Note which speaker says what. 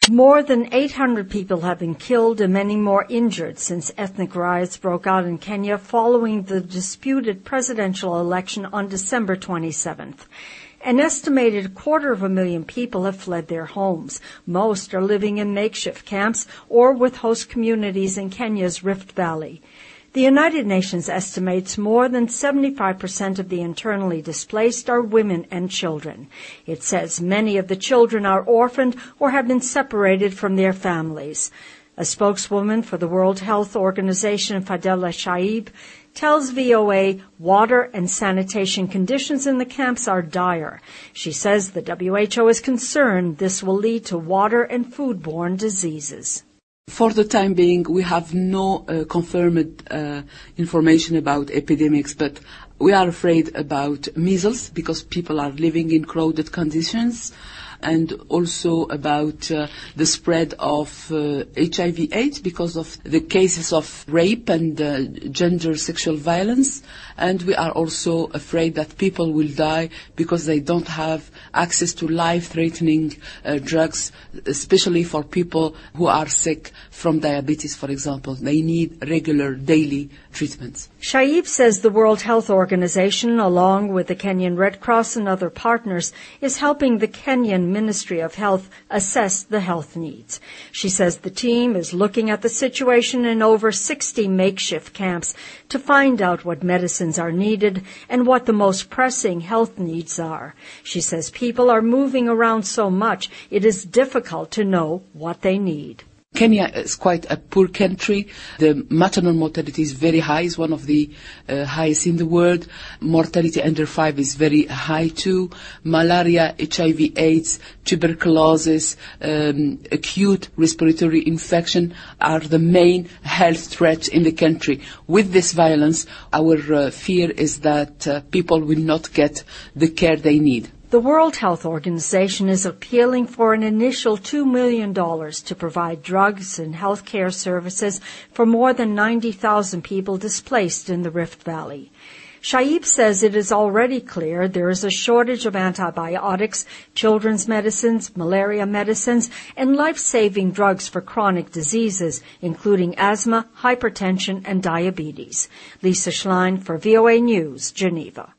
Speaker 1: More than 800 people have been killed and many more injured since ethnic riots broke out in Kenya following the disputed presidential election on December 27th. An estimated 250,000 people have fled their homes. Most are living in makeshift camps or with host communities in Kenya's Rift Valley. The United Nations estimates more than 75% of the internally displaced are women and children. It says many of the children are orphaned or have been separated from their families. A spokeswoman for the World Health Organization, Fadela Shaib, tells VOA water and sanitation conditions in the camps are dire. She says the WHO is concerned this will lead to water and foodborne diseases.
Speaker 2: For the time being, we have no confirmed information about epidemics, but we are afraid about measles because people are living in crowded conditions, and also about the spread of HIV/AIDS because of the cases of rape and gender sexual violence. And we are also afraid that people will die because they don't have access to life-threatening drugs, especially for people who are sick from diabetes, for example. They need regular daily treatments.
Speaker 1: Shaib says the World Health Organization, along with the Kenyan Red Cross and other partners, is helping the Kenyan Ministry of Health assess the health needs. She says the team is looking at the situation in over 60 makeshift camps to find out what medicines are needed and what the most pressing health needs are. She says people are moving around so much, it is difficult to know what they need.
Speaker 2: Kenya is quite a poor country. The maternal mortality is very high. It's one of the highest in the world. Mortality under 5 is very high too. Malaria, HIV/AIDS, tuberculosis, acute respiratory infection are the main health threats in the country. With this violence, our fear is that people will not get the care they need.
Speaker 1: The World Health Organization is appealing for an initial $2 million to provide drugs and health care services for more than 90,000 people displaced in the Rift Valley. Shaib says it is already clear there is a shortage of antibiotics, children's medicines, malaria medicines, and life-saving drugs for chronic diseases, including asthma, hypertension, and diabetes. Lisa Schlein for VOA News, Geneva.